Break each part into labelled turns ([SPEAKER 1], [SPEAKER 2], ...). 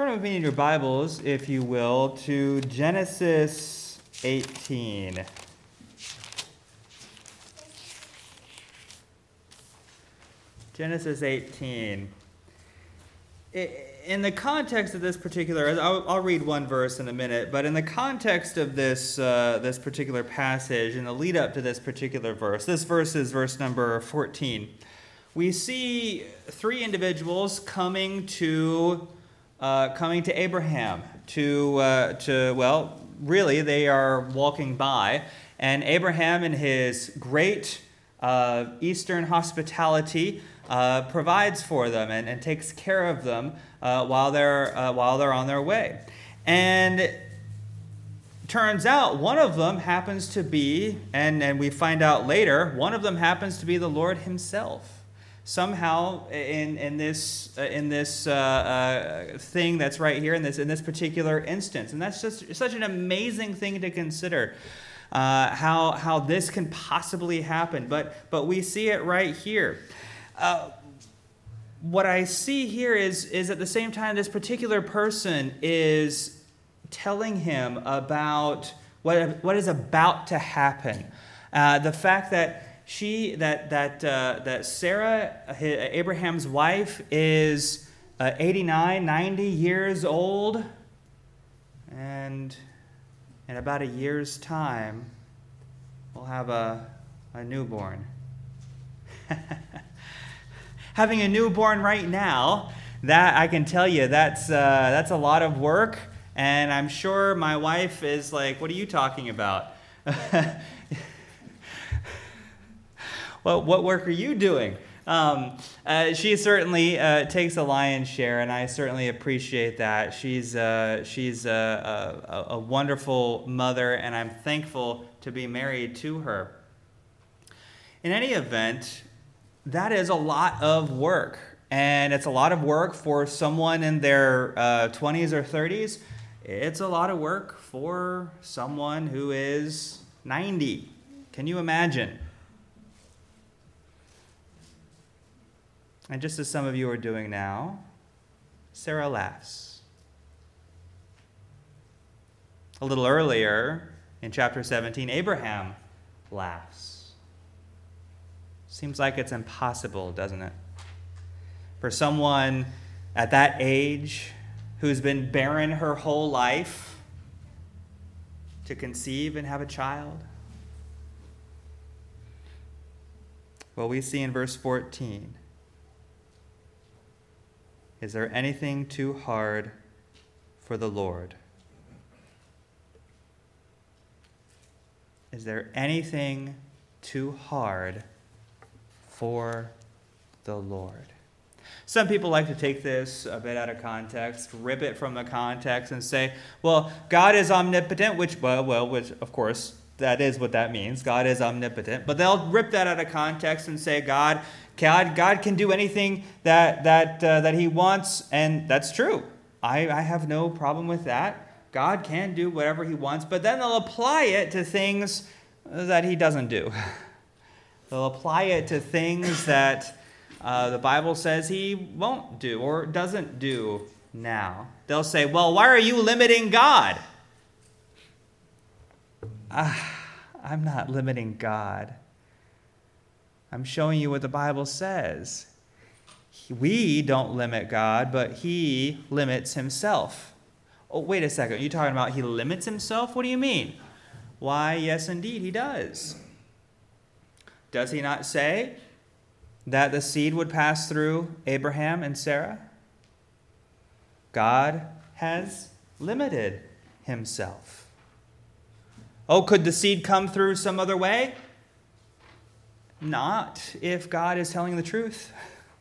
[SPEAKER 1] Turn with me in your Bibles, if you will, to Genesis 18. Genesis 18. In the context of this particular, I'll read one verse in a minute, but in the context of this particular passage, in the lead up to this particular verse, this verse is verse number 14. We see three individuals coming to Abraham really they are walking by, and Abraham in his great Eastern hospitality provides for them and takes care of them while they're on their way. And turns out one of them happens to be, and we find out later, one of them happens to be the Lord himself. Somehow in this thing that's right here in this particular instance, and that's just such an amazing thing to consider. How this can possibly happen, but we see it right here. What I see here is at the same time this particular person is telling him about what is about to happen. The fact that Sarah, Abraham's wife, is 89, 90 years old, and in about a year's time, we'll have a newborn. Having a newborn right now, that I can tell you, that's a lot of work, and I'm sure my wife is like, "What are you talking about?" Well, what work are you doing? She certainly takes a lion's share, and I certainly appreciate that. She's a wonderful mother, and I'm thankful to be married to her. In any event, that is a lot of work, and it's a lot of work for someone in their 20s or 30s. It's a lot of work for someone who is 90. Can you imagine? And just as some of you are doing now, Sarah laughs. A little earlier, in chapter 17, Abraham laughs. Seems like it's impossible, doesn't it? For someone at that age who's been barren her whole life to conceive and have a child. Well, we see in verse 14, "Is there anything too hard for the Lord?" Is there anything too hard for the Lord? Some people like to take this a bit out of context, rip it from the context and say, well, God is omnipotent, which of course, that is what that means. God is omnipotent. But they'll rip that out of context and say God can do anything that he wants, and that's true. I have no problem with that. God can do whatever he wants, but then they'll apply it to things that he doesn't do. They'll apply it to things that the Bible says he won't do or doesn't do now. They'll say, well, why are you limiting God? I'm not limiting God. I'm showing you what the Bible says. We don't limit God, but he limits himself. Oh, wait a second. Are you talking about he limits himself? What do you mean? Why, yes, indeed, he does. Does he not say that the seed would pass through Abraham and Sarah? God has limited himself. Oh, could the seed come through some other way? Not if God is telling the truth.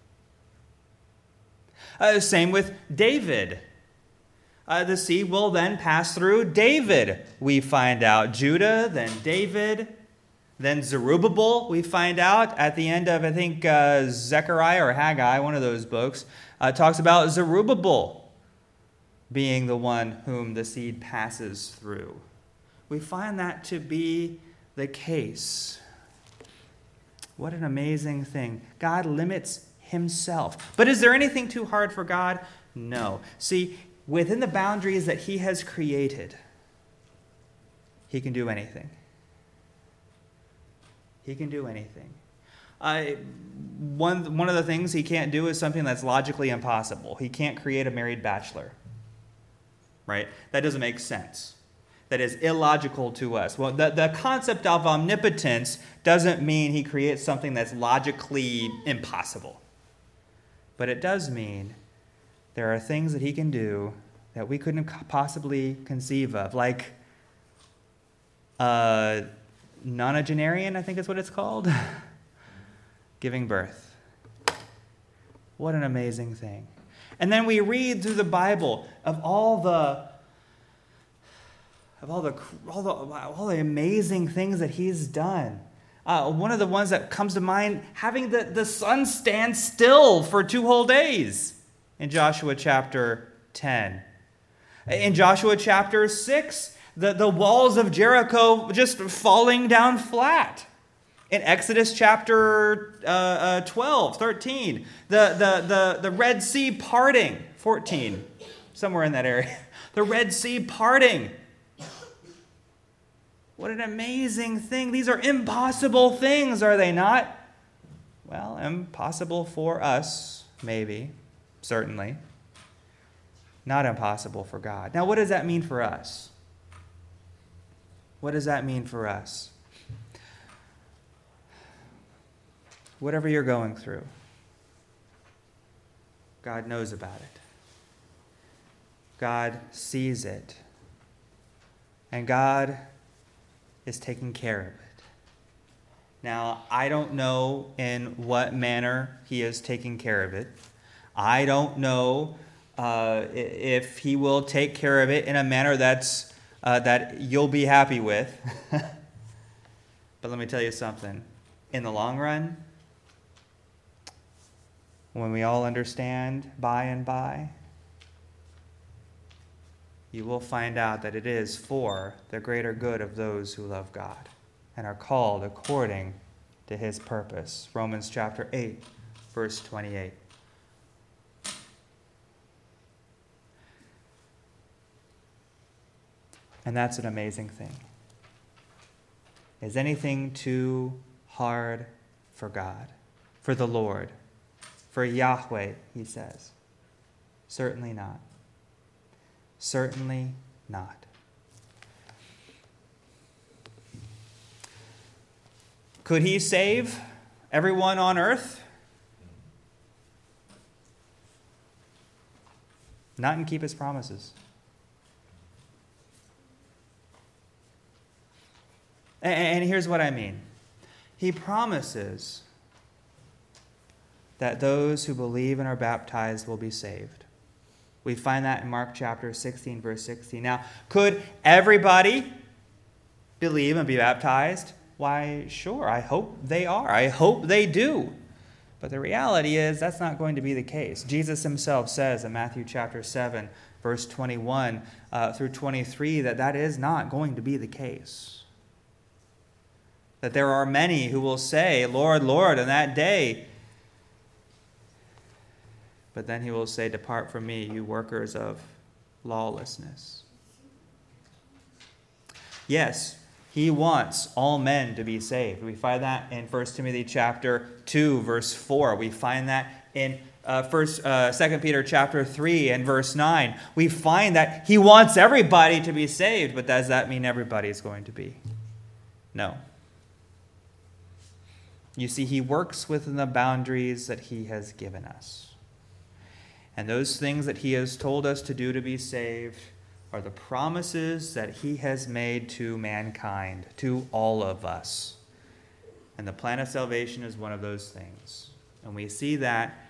[SPEAKER 1] Same with David. The seed will then pass through David, we find out. Judah, then David, then Zerubbabel, we find out at the end of, I think, Zechariah or Haggai, one of those books, talks about Zerubbabel being the one whom the seed passes through. We find that to be the case. What an amazing thing. God limits himself. But is there anything too hard for God? No. See, within the boundaries that he has created, he can do anything. He can do anything. One of the things he can't do is something that's logically impossible. He can't create a married bachelor. Right? That doesn't make sense. That is illogical to us. Well, the concept of omnipotence doesn't mean he creates something that's logically impossible. But it does mean there are things that he can do that we couldn't possibly conceive of, like nonagenarian, I think is what it's called, giving birth. What an amazing thing. And then we read through the Bible of all the amazing things that he's done. One of the ones that comes to mind, having the sun stand still for 2 whole days in Joshua chapter 10. In Joshua chapter 6, the walls of Jericho just falling down flat. In Exodus chapter 12, 13, the Red Sea parting, 14, somewhere in that area. The Red Sea parting. What an amazing thing. These are impossible things, are they not? Well, impossible for us, maybe, certainly. Not impossible for God. Now, what does that mean for us? What does that mean for us? Whatever you're going through, God knows about it. God sees it. And God is taking care of it. Now, I don't know in what manner he is taking care of it. I don't know if he will take care of it in a manner that you'll be happy with. But let me tell you something. In the long run, when we all understand by and by, you will find out that it is for the greater good of those who love God and are called according to his purpose. Romans chapter 8, verse 28. And that's an amazing thing. Is anything too hard for God, for the Lord, for Yahweh, he says? Certainly not. Certainly not. Could he save everyone on earth? Not and keep his promises. And here's what I mean. He promises that those who believe and are baptized will be saved. We find that in Mark chapter 16, verse 16. Now, could everybody believe and be baptized? Why, sure, I hope they are. I hope they do. But the reality is that's not going to be the case. Jesus himself says in Matthew chapter 7, verse 21 through 23, that is not going to be the case. That there are many who will say, Lord, Lord, in that day. But then he will say, depart from me, you workers of lawlessness. Yes, he wants all men to be saved. We find that in 1 Timothy chapter 2, verse 4. We find that in 2 Peter chapter 3 and verse 9. We find that he wants everybody to be saved, but does that mean everybody is going to be? No. You see, he works within the boundaries that he has given us. And those things that he has told us to do to be saved are the promises that he has made to mankind, to all of us. And the plan of salvation is one of those things. And we see that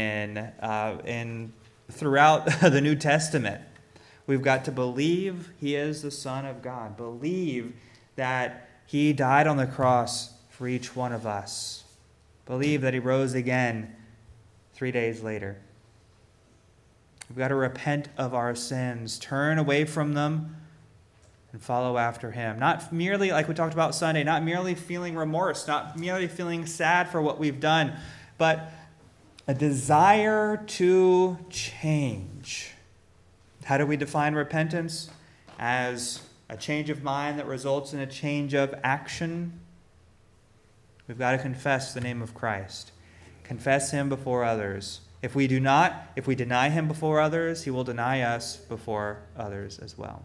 [SPEAKER 1] in throughout the New Testament. We've got to believe he is the Son of God. Believe that he died on the cross for each one of us. Believe that he rose again 3 days later. We've got to repent of our sins, turn away from them, and follow after him. Not merely, like we talked about Sunday, not merely feeling remorse, not merely feeling sad for what we've done, but a desire to change. How do we define repentance? As a change of mind that results in a change of action. We've got to confess the name of Christ. Confess him before others. If we deny him before others, he will deny us before others as well.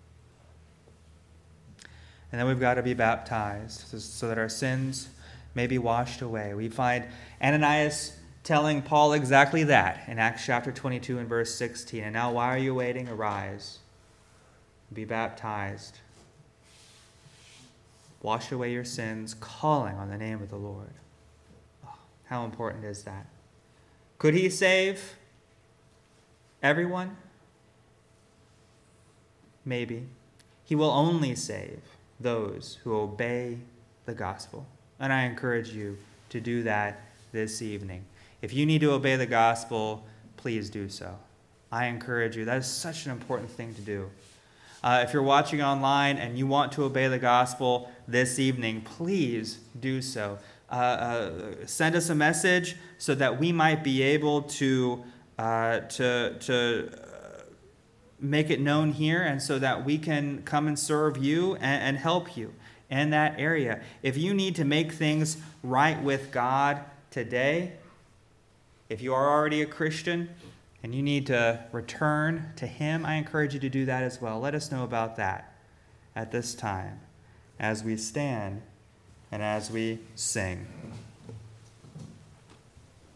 [SPEAKER 1] And then we've got to be baptized so that our sins may be washed away. We find Ananias telling Paul exactly that in Acts chapter 22 and verse 16. And now why are you waiting? Arise, be baptized, wash away your sins, calling on the name of the Lord. Oh, how important is that? Could he save everyone? Maybe. He will only save those who obey the gospel. And I encourage you to do that this evening. If you need to obey the gospel, please do so. I encourage you. That is such an important thing to do. If you're watching online and you want to obey the gospel this evening, please do so. Send us a message so that we might be able to make it known here, and so that we can come and serve you and help you in that area. If you need to make things right with God today, if you are already a Christian and you need to return to him, I encourage you to do that as well. Let us know about that at this time as we stand and as we sing.